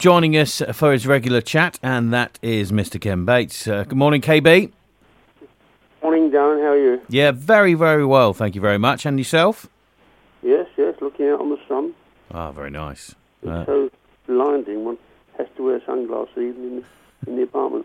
joining us for his regular chat, and that is Mr. Ken Bates. Good morning, KB. Morning, Darren. How are you? Yeah, very, very well. Thank you very much. And yourself? Yes, looking out on the sun. Ah, very nice. It's so blinding. One has to wear sunglasses even in the apartment.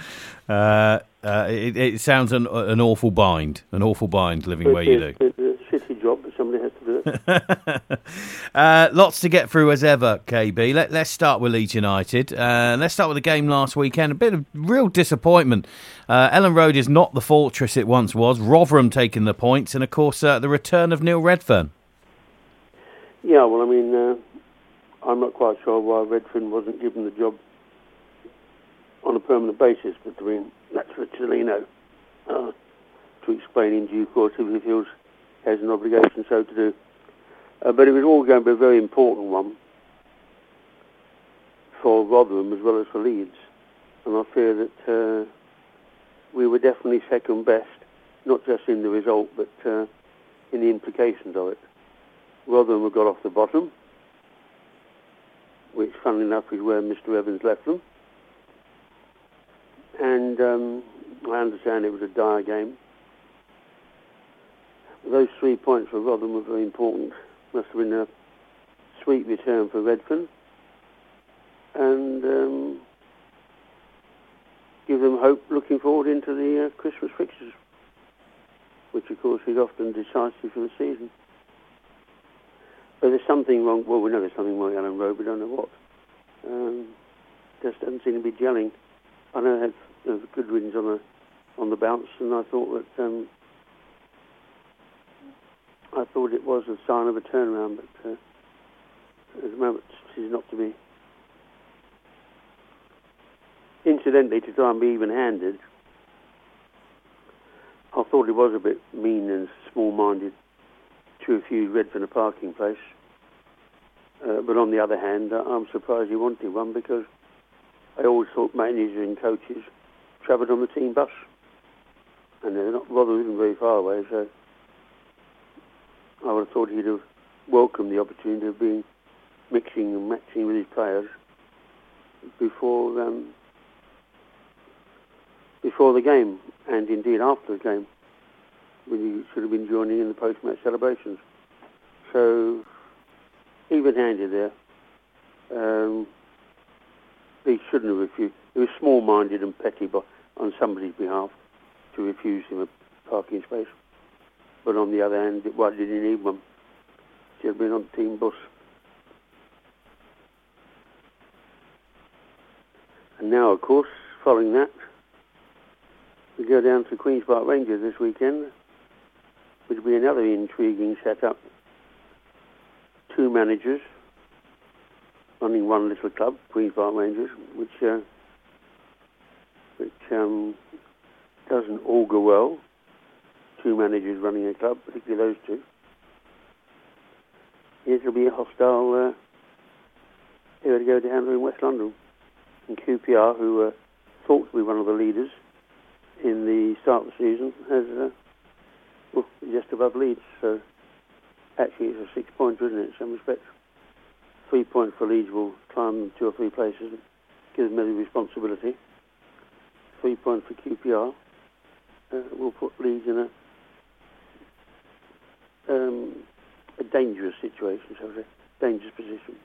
It sounds an awful bind. An awful bind living where you do. It's a city job, but somebody has to do it. Lots to get through as ever, KB. Let's start with Leeds United. Let's start with the game last weekend. A bit of real disappointment. Ellen Road is not the fortress it once was. Rotherham taking the points, and of course the return of Neil Redfern. Yeah, well, I mean, I'm not quite sure why Redfern wasn't given the job on a permanent basis between Nacho Cellino to explain in due course if he feels he has an obligation so to do. But it was all going to be a very important one for Rotherham as well as for Leeds. And I fear that we were definitely second best, not just in the result, but in the implications of it. Rotherham have got off the bottom, which, funnily enough, is where Mr. Evans left them. And I understand it was a dire game. Those 3 points for Rotherham were very important. Must have been a sweet return for Redfern. And give them hope looking forward into the Christmas fixtures, which, of course, is often decisive for the season. But there's something wrong. Well, we know there's something wrong with Ellen Road, we don't know what. Just doesn't seem to be gelling. I know it had good wins on the bounce, and I thought that it was a sign of a turnaround, but at the moment it is not to be. Incidentally, to try and be even-handed, I thought it was a bit mean and small-minded to refuse Redfern a parking place. But on the other hand, I'm surprised he wanted one, because I always thought managers and coaches travelled on the team bus, and they're not rather even very far away, so I would have thought he'd have welcomed the opportunity of being mixing and matching with his players before the game, and indeed after the game, when he should have been joining in the post-match celebrations. So, even-handed there. He shouldn't have refused. It was small-minded and petty on somebody's behalf to refuse him a parking space. But on the other hand, why did he need one? He had been on the team bus. And now, of course, following that, we go down to Queen's Park Rangers this weekend, which will be another intriguing setup. Two managers running one little club, Queen's Park Rangers, which doesn't augur well. Two managers running a club, particularly those two. It'll be a hostile area to go down in West London. And QPR, who thought to be one of the leaders in the start of the season, has just above Leeds. So actually it's a 6-pointer, isn't it, in some respects? 3 points for Leeds will climb 2 or 3 places and give them the responsibility. 3 points for QPR will put Leeds in a dangerous situation, shall we say, dangerous position.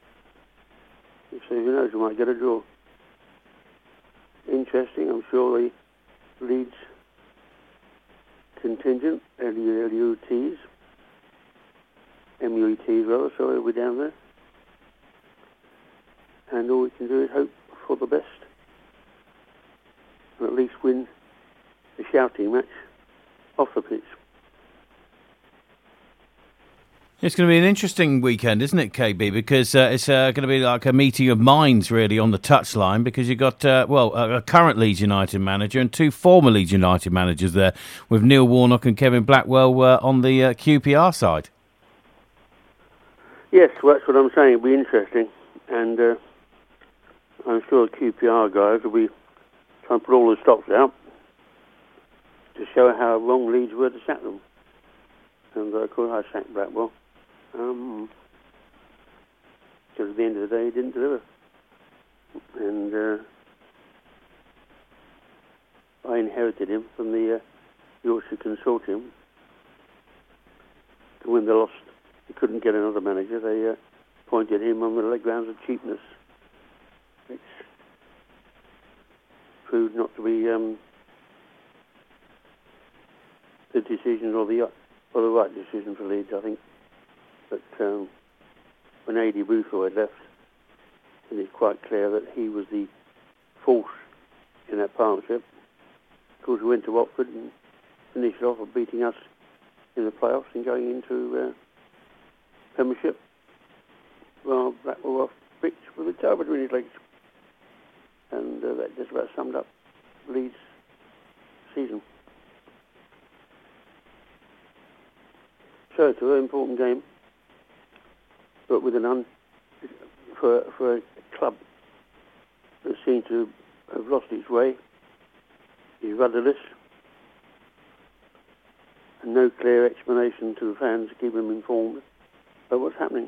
So who knows, we might get a draw. Interesting, I'm sure the Leeds contingent, LUTs, MUETs rather, sorry, we're down there. And all we can do is hope for the best. And at least win the shouting match off the pitch. It's going to be an interesting weekend, isn't it, KB? Because it's going to be like a meeting of minds, really, on the touchline, because you've got, a current Leeds United manager and 2 former Leeds United managers there, with Neil Warnock and Kevin Blackwell on the QPR side. Yes, well, that's what I'm saying. It'll be interesting. And I'm sure the QPR guys will be trying to put all the stops out to show how wrong Leeds were to sack them. And of course I sacked Blackwell. Because at the end of the day he didn't deliver. inherited him from the Yorkshire Consortium. When they lost, they couldn't get another manager. They appointed him on the grounds of cheapness, which proved not to be the decision or the right decision for Leeds, I think. But when A.D. Boothroyd left, it is quite clear that he was the force in that partnership. Of course, we went to Watford and finished off by beating us in the playoffs and going into Premiership. Well, Blackwell off pitch with a tail between his legs. And that just about summed up Leeds' season. So it's a very important game, but with for a club that seems to have lost its way, is rudderless, and no clear explanation to the fans to keep them informed about what's happening.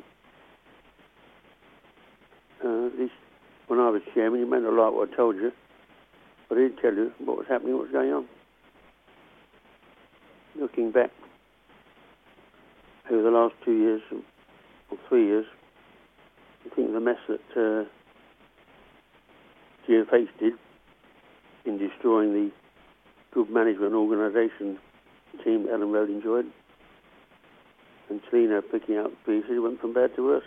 At least when I was chairman, you may not like what I told you, but I did tell you what was happening, what was going on. Looking back over the last 2 years or 3 years, I think the mess that GFH did in destroying the good management organisation team that Ellen Road enjoyed, and Celino picking out pieces, went from bad to worse.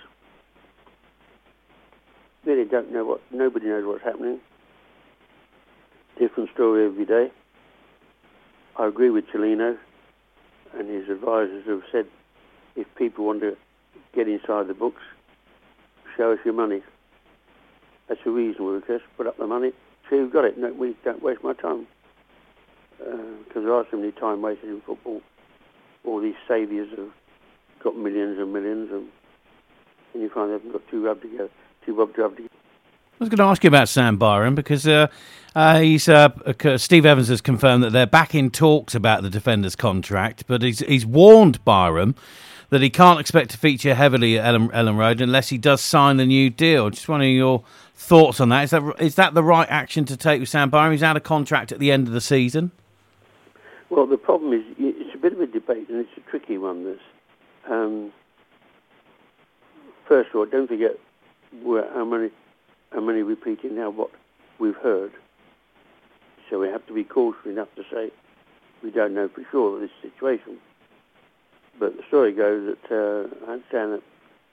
Really don't know nobody knows what's happening. Different story every day. I agree with Celino, and his advisors have said, if people want to get inside the books, show us your money. That's a reasonable request. Put up the money. See who've got it. No, we don't waste my time. Because there are so many time wasted in football. All these saviours have got millions and millions, and you find they haven't got two bob to rub together. I was going to ask you about Sam Byram because Steve Evans has confirmed that they're back in talks about the defender's contract, but he's warned Byram that he can't expect to feature heavily at Ellen Road unless he does sign the new deal. Just wondering your thoughts on that. Is that the right action to take with Sam Byram? He's out of contract at the end of the season. Well, the problem is it's a bit of a debate, and it's a tricky one. This, first of all, don't forget how many repeating now what we've heard. So we have to be cautious enough to say we don't know for sure of this situation. But the story goes that I understand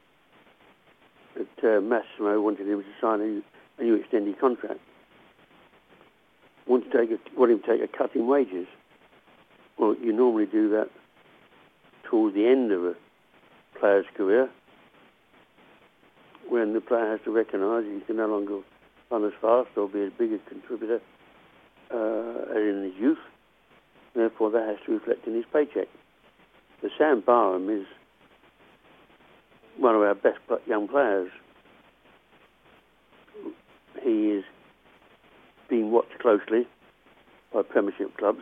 that Massimo wanted him to sign a new extended contract. Want him to take a cut in wages. Well, you normally do that towards the end of a player's career, when the player has to recognise he can no longer run as fast or be as big a contributor as in his youth. Therefore, that has to reflect in his paycheck. The Sam Byram is one of our best young players. He is being watched closely by Premiership clubs.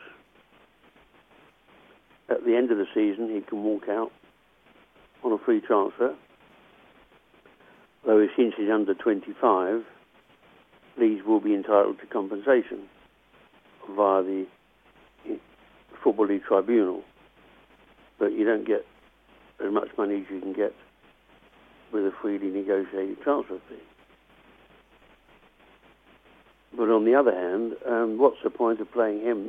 At the end of the season, he can walk out on a free transfer. Though since he's under 25, Leeds will be entitled to compensation via the Football League Tribunal. But you don't get as much money as you can get with a freely negotiated transfer fee. But on the other hand, what's the point of playing him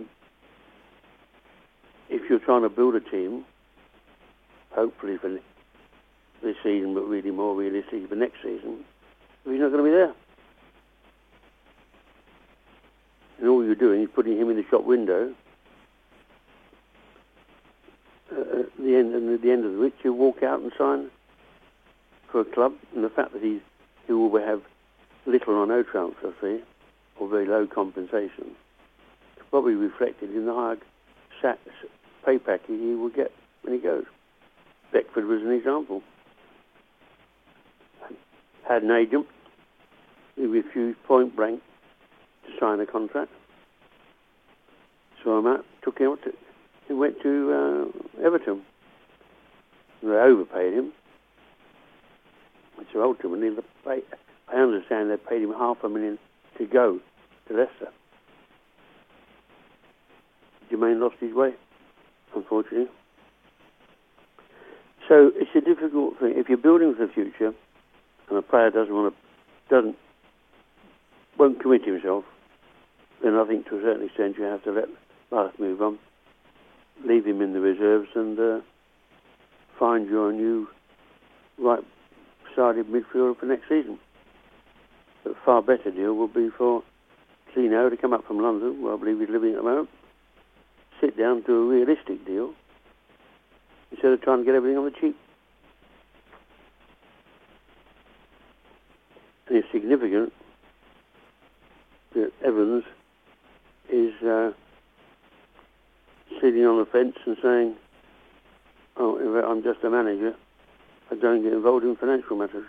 if you're trying to build a team, hopefully for this season, but really more realistically for next season, if he's not going to be there? And all you're doing is putting him in the shop window, at the end of which he'll walk out and sign for a club. And the fact that he will have little or no transfer fee or very low compensation is probably reflected in the higher pay package he will get when he goes. Beckford was an example. Had an agent who refused point blank to sign a contract. So took him to. He went to Everton. They overpaid him. So ultimately, I understand they paid him $500,000 to go to Leicester. Jermaine lost his way, unfortunately. So it's a difficult thing. If you're building for the future, and a player won't commit himself, then I think to a certain extent you have to let life move on, leave him in the reserves, and find your new right-sided midfielder for next season. But a far better deal would be for Zeno to come up from London, where I believe he's living at the moment, sit down, do a realistic deal, instead of trying to get everything on the cheap. And it's significant that Evans is sitting on the fence and saying, "Oh, I'm just a manager. I don't get involved in financial matters."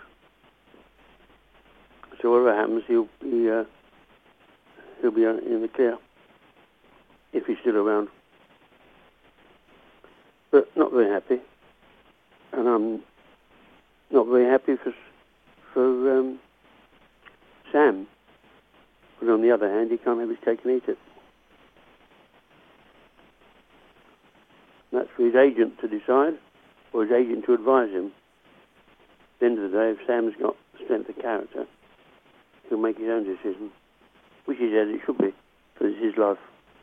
So whatever happens, he'll be in the clear if he's still around. But not very happy, and I'm not very happy for Sam. But on the other hand, he can't have his cake and eat it. That's for his agent to decide, or his agent to advise him. At the end of the day, if Sam's got strength of character, he'll make his own decision, which is as it should be, because it's his life.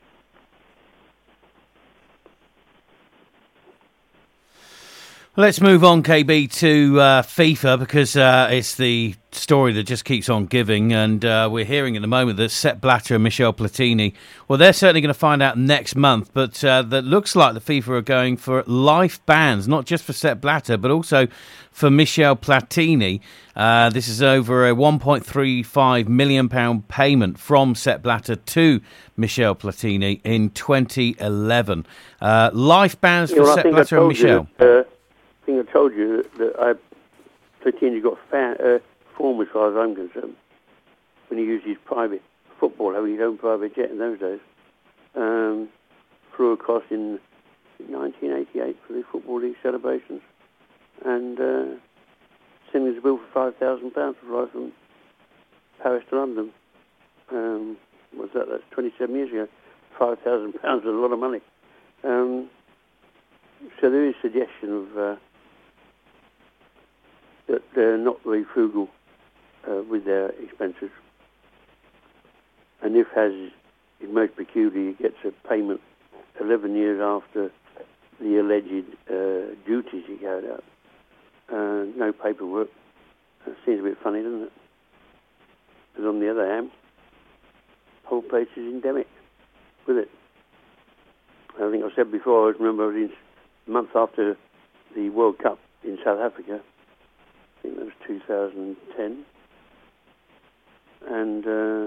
Let's move on, KB, to FIFA, because it's the story that just keeps on giving, and we're hearing at the moment that Sepp Blatter and Michel Platini, well, they're certainly going to find out next month, but that looks like the FIFA are going for life bans, not just for Sepp Blatter, but also for Michel Platini. This is over a £1.35 million payment from Sepp Blatter to Michel Platini in 2011. Life bans for Sepp Blatter and Michel. I think I told you that Platini got form as far as I'm concerned when he used his private football, having his own private jet in those days, flew across in 1988 for the Football League celebrations, and sent us a bill for £5,000 to fly from Paris to London. That's 27 years ago. £5,000 is a lot of money. So there is suggestion of that they're not very frugal with their expenses. And if has is most peculiar, he gets a payment 11 years after the alleged duties he carried out. No paperwork. That seems a bit funny, doesn't it? But on the other hand, the whole place is endemic with it. I think I said before, I remember I was in a month after the World Cup in South Africa. I think that was 2010. And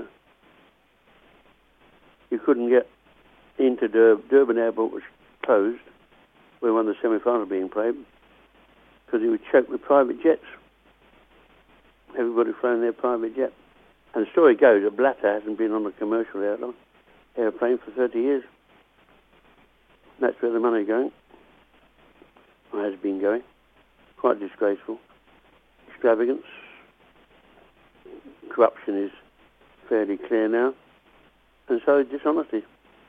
you couldn't get into Durban Airport was closed where one of the semi-finals being played because it was choked with private jets. Everybody flying their private jet. And the story goes that Blatter hasn't been on a commercial airplane for 30 years. That's where the money is going. Or has been going. Quite disgraceful. Extravagance. Corruption is fairly clear now. And so is dishonesty.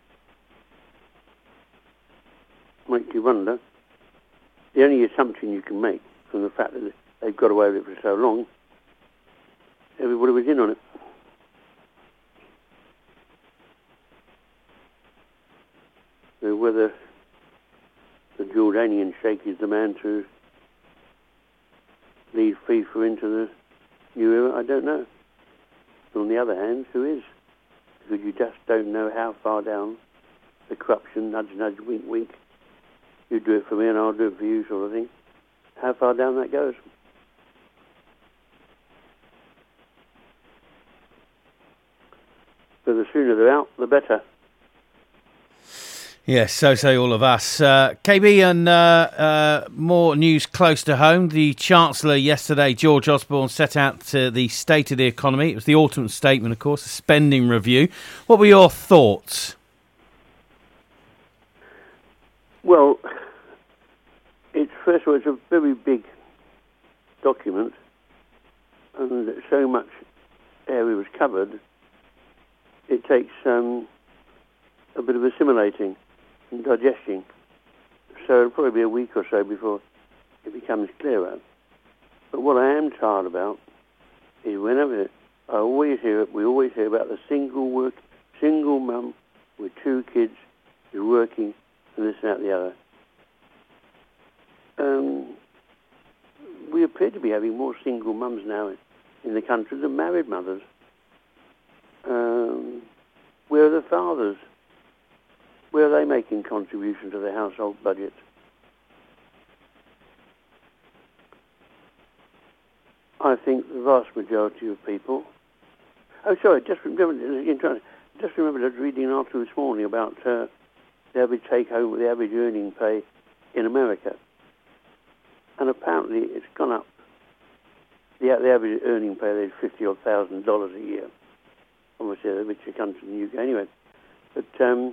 Makes you wonder. The only assumption you can make from the fact that they've got away with it for so long, everybody was in on it. So whether the Jordanian sheikh is the man to lead FIFA into the new era, I don't know. But on the other hand, who is? Because you just don't know how far down the corruption, nudge, nudge, wink, wink, you do it for me and I'll do it for you sort of thing, how far down that goes. So the sooner they're out, the better. Yes, so say all of us. KB, and more news close to home. The Chancellor yesterday, George Osborne, set out the state of the economy. It was the autumn statement, of course, a spending review. What were your thoughts? Well, first of all, it's a very big document, and so much area was covered. It takes a bit of assimilating. and digesting. So it'll probably be a week or so before it becomes clearer. But what I am tired about is whenever we always hear about the single mum with 2 kids who's working and this and that and the other. We appear to be having more single mums now in the country than married mothers. Where are the fathers? Where are they making contribution to the household budget? I think the vast majority of people... Oh, sorry, just remember I was reading an article this morning about the average take-home, the average earning pay in America. And apparently it's gone up. The average earning pay there is $50,000 a year. Obviously, the richer country than the UK anyway. But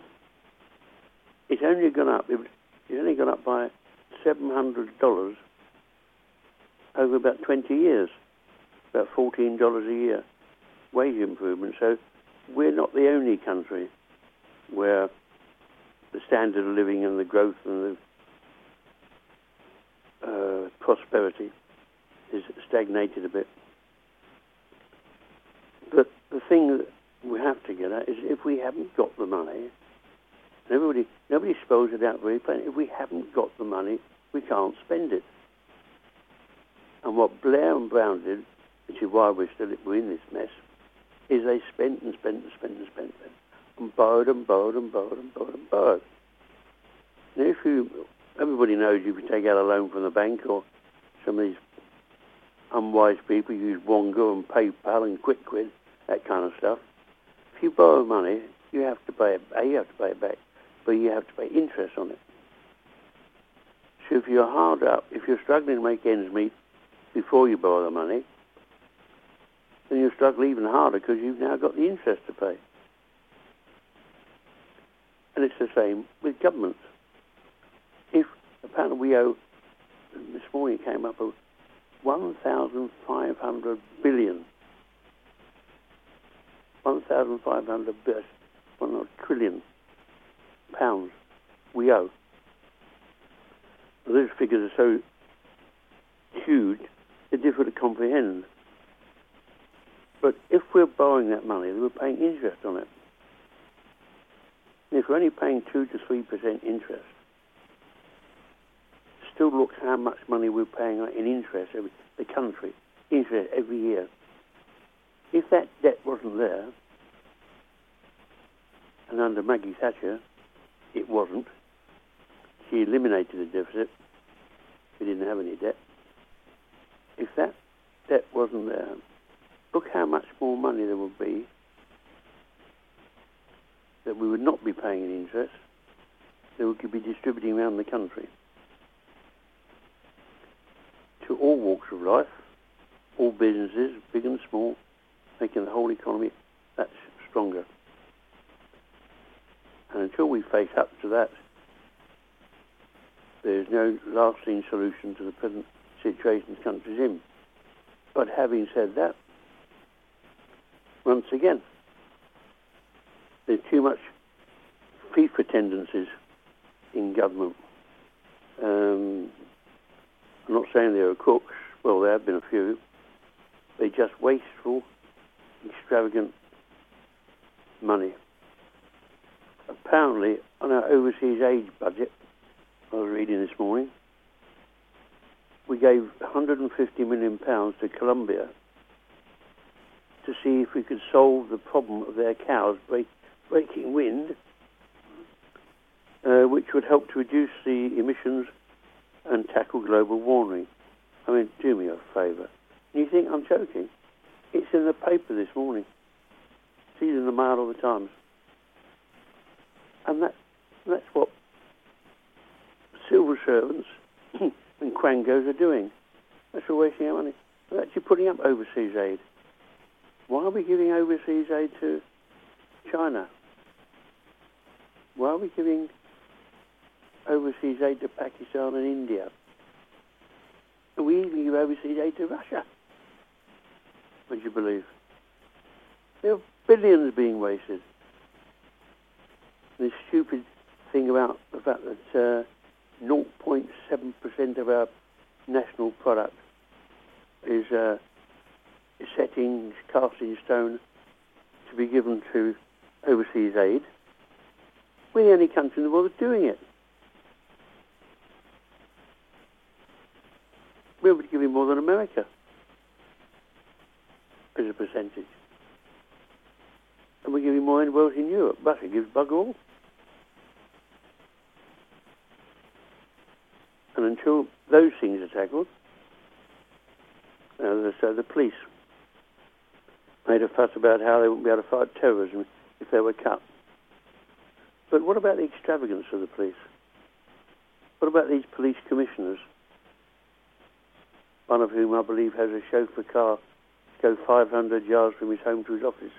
it's only gone up. It's only gone up by $700 over about 20 years. About $14 a year wage improvement. So we're not the only country where the standard of living and the growth and the prosperity is stagnated a bit. But the thing that we have to get at is if we haven't got the money, nobody spells it out very plainly, if we haven't got the money, we can't spend it. And what Blair and Brown did, which is why we're in this mess, is they spent and spent and spent and spent and borrowed and borrowed and borrowed and borrowed and borrowed. And everybody knows if you take out a loan from the bank or some of these unwise people use Wonga and PayPal and QuickQuid, that kind of stuff. If you borrow money, you have to pay it back, but you have to pay interest on it. So if you're hard up, if you're struggling to make ends meet before you borrow the money, then you'll struggle even harder because you've now got the interest to pay. And it's the same with governments. If apparently we owe, this morning it came up with 1,500 billion. 1,500 billion, 1 trillion pounds we owe. Those figures are so huge, they're difficult to comprehend. But if we're borrowing that money, then we're paying interest on it. And if we're only paying 2 to 3% interest, still look how much money we're paying in interest, the country, interest every year. If that debt wasn't there, and under Maggie Thatcher, it wasn't, she eliminated the deficit, we didn't have any debt. If that debt wasn't there, look how much more money there would be that we would not be paying in interest, that we could be distributing around the country to all walks of life, all businesses, big and small, making the whole economy that stronger. And until we face up to that, there's no lasting solution to the present situation the country's in. But having said that, once again, there's too much FIFA tendencies in government. I'm not saying there are crooks. Well, there have been a few. They're just wasteful, extravagant money. Apparently, on our overseas aid budget, I was reading this morning, we gave £150 million to Colombia to see if we could solve the problem of their cows breaking wind, which would help to reduce the emissions and tackle global warming. I mean, do me a favour. And you think I'm joking? It's in the paper this morning. It's in the Mail all the Times. And that's what civil servants and quangos are doing. That's for wasting our money. They're actually putting up overseas aid. Why are we giving overseas aid to China? Why are we giving overseas aid to Pakistan and India? And we even give overseas aid to Russia. Would you believe? There are billions being wasted. This stupid thing about the fact that 0.7% of our national product is cast in stone to be given to overseas aid. We're the only country in the world that's doing it. We're giving more than America as a percentage. And we're giving more than anywhere else in Europe. Russia gives bugger all. And until those things are tackled, so the police made a fuss about how they wouldn't be able to fight terrorism if they were cut. But what about the extravagance of the police? What about these police commissioners, one of whom I believe has a chauffeur car to go 500 yards from his home to his office?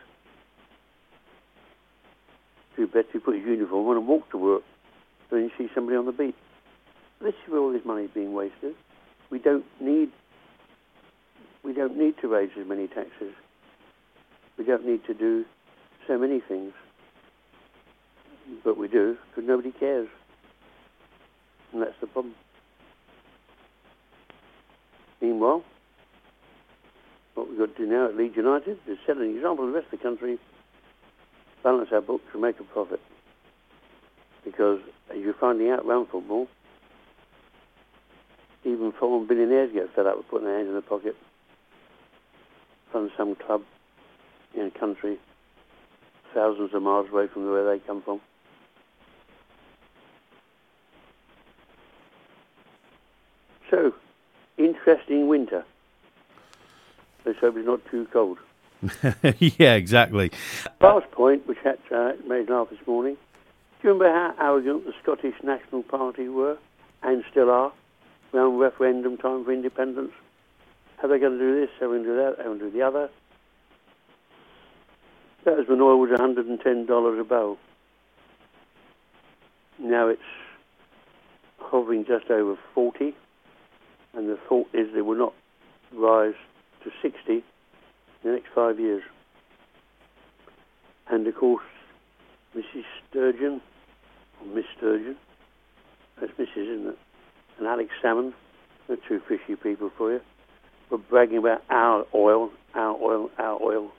You bet he put his uniform on and walk to work when you see somebody on the beat. This is where all this money is being wasted. We don't need to raise as many taxes. We don't need to do so many things. But we do, because nobody cares. And that's the problem. Meanwhile, what we've got to do now at Leeds United is set an example to the rest of the country, balance our books and make a profit. Because, as you're finding out around football, even foreign billionaires get fed up with putting their hands in their pocket, fund some club in a country thousands of miles away from where they come from. So, interesting winter. Let's hope it's not too cold. Yeah, exactly. Last point, which made laugh this morning. Do you remember how arrogant the Scottish National Party were, and still are, around referendum time for independence? How are they going to do this? How are they going to do that? How are they going to do the other? That was when oil was $110 a barrel. Now it's hovering just over 40, and the thought is they will not rise to 60 in the next 5 years. And of course, Mrs. Sturgeon, or Miss Sturgeon, that's Mrs., isn't it? And Alex Salmond, they're two fishy people for you, were bragging about our oil, our oil, our oil.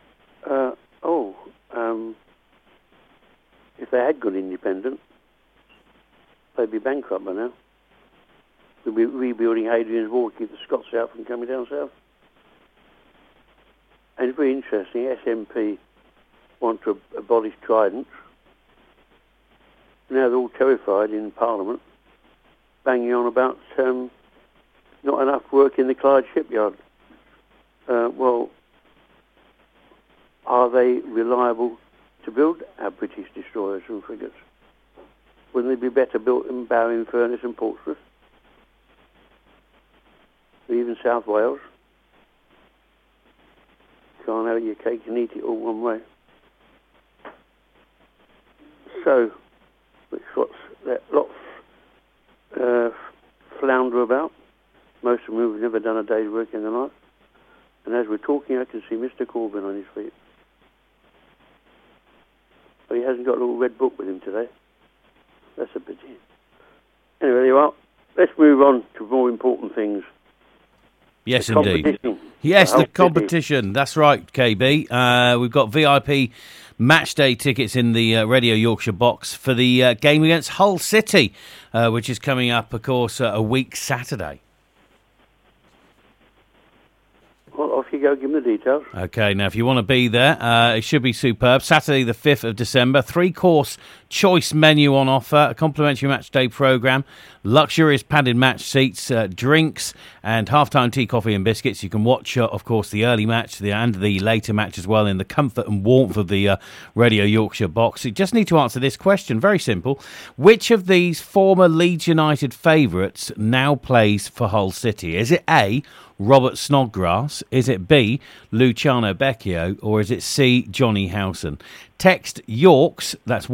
If they had gone independent, they'd be bankrupt by now. They'd be rebuilding Hadrian's Wall to keep the Scots out from coming down south. And it's very interesting, SNP want to abolish Trident. Now they're all terrified in Parliament, banging on about not enough work in the Clyde shipyard. Well, are they reliable to build our British destroyers and frigates? Wouldn't they be better built in Bow-in-Furness and Portsmouth? Or even South Wales? Can't have your cake and eat it all one way. So, what's that lot flounder about? Most of them who've never done a day's work in their life. And as we're talking, I can see Mr. Corbyn on his feet. But he hasn't got a little red book with him today. That's a pity. Anyway, there you are. Let's move on to more important things. Yes, indeed. Yes, the competition. That's right, KB. We've got VIP match day tickets in the Radio Yorkshire box for the game against Hull City, which is coming up, of course, a week Saturday. Well, off you go, give them the details. OK, now, if you want to be there, it should be superb. Saturday, the 5th of December, 3-course choice menu on offer, a complimentary match day programme, luxurious padded match seats, drinks, and half-time tea, coffee and biscuits. You can watch, of course, the early match and the later match as well in the comfort and warmth of the Radio Yorkshire box. You just need to answer this question, very simple. Which of these former Leeds United favourites now plays for Hull City? Is it A, Robert Snodgrass? Is it B, Luciano Becchio? Or is it C, Johnny Howson? Text Yorks, that's YORKS,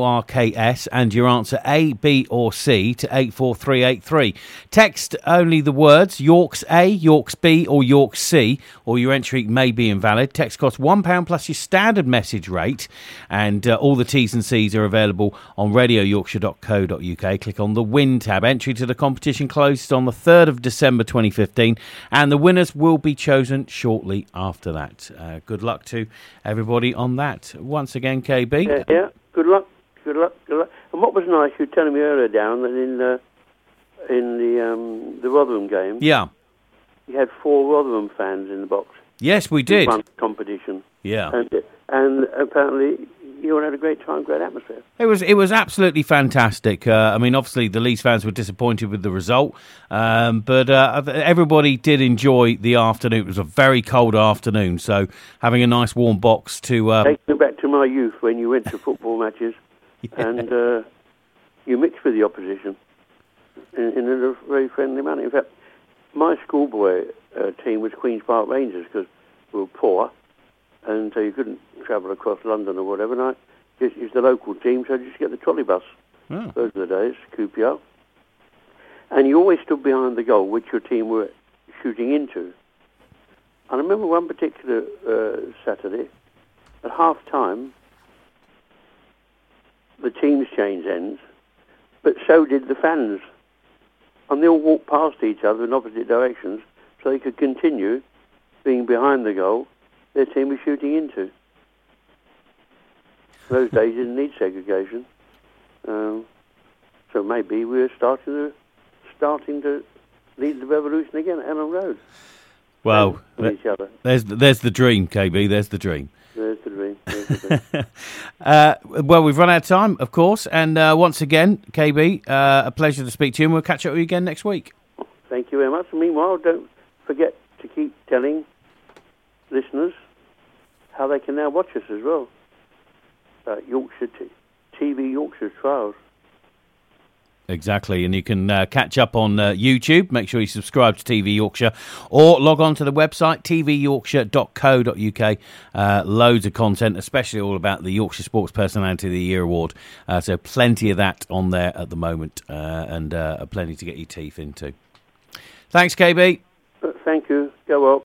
YORKS, and your answer A, B or C to 84383. Text only the words Yorks A, Yorks B or Yorks C, or your entry may be invalid. Text costs £1 plus your standard message rate, and all the T's and C's are available on radioyorkshire.co.uk. Click on the Win tab. Entry to the competition closes on the 3rd of December 2015, and the winners will be chosen shortly after that. Good luck to everybody on that. Once again, KB. Yeah, good luck. And what was nice, you were telling me earlier, Darren, that in the Rotherham game, Yeah. you had 4 Rotherham fans in the box. Yes, we did. Won the competition. Yeah. And apparently you all had a great time, great atmosphere. It was absolutely fantastic. I mean, obviously the Leeds fans were disappointed with the result, but everybody did enjoy the afternoon. It was a very cold afternoon, so having a nice warm box to... Take me back to my youth when you went to football matches and you mixed with the opposition in a very friendly manner. In fact, my schoolboy team was Queen's Park Rangers because we were poor, and so you couldn't travel across London or whatever. And I just used the local team, so I just get the trolley bus. Oh. Those are the days, QPR. And you always stood behind the goal, which your team were shooting into. And I remember one particular Saturday, at half-time, the teams changed ends, but so did the fans. And they all walked past each other in opposite directions so they could continue being behind the goal their team was shooting into. Those days didn't need segregation. So maybe we're starting to lead the revolution again at Ellen Road. Well, each other. There's the dream, KB. There's the dream. There's the dream. Well, we've run out of time, of course. And once again, KB, a pleasure to speak to you. And we'll catch up with you again next week. Thank you very much. And meanwhile, don't forget to keep telling listeners how they can now watch us as well. Yorkshire TV Yorkshire Trials. Exactly, and you can catch up on YouTube. Make sure you subscribe to TV Yorkshire, or log on to the website tvyorkshire.co.uk. Loads of content, especially all about the Yorkshire Sports Personality of the Year award. So plenty of that on there at the moment, and plenty to get your teeth into. Thanks, KB. Thank you. Go well.